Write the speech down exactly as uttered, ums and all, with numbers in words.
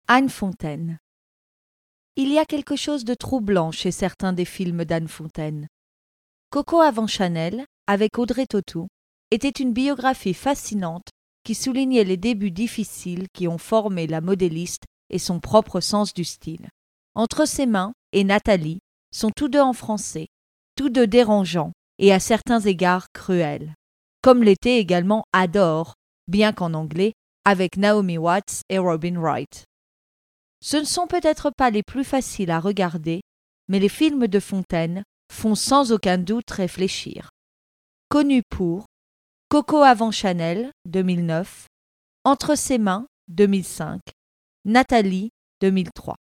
Anne Fontaine. Il y a quelque chose de troublant chez certains des films d'Anne Fontaine. Coco avant Chanel, avec Audrey Tautou, était une biographie fascinante qui soulignait les débuts difficiles qui ont formé la modéliste et son propre sens du style. Entre ses mains et Nathalie sont tous deux en français, tous deux dérangeants et à certains égards cruels. Comme l'était également Adore, bien qu'en anglais, avec Naomi Watts et Robin Wright. Ce ne sont peut-être pas les plus faciles à regarder, mais les films de Fontaine font sans aucun doute réfléchir. Connu pour Coco avant Chanel, deux mille neuf, Entre ses mains, deux mille cinq, Nathalie, deux mille trois.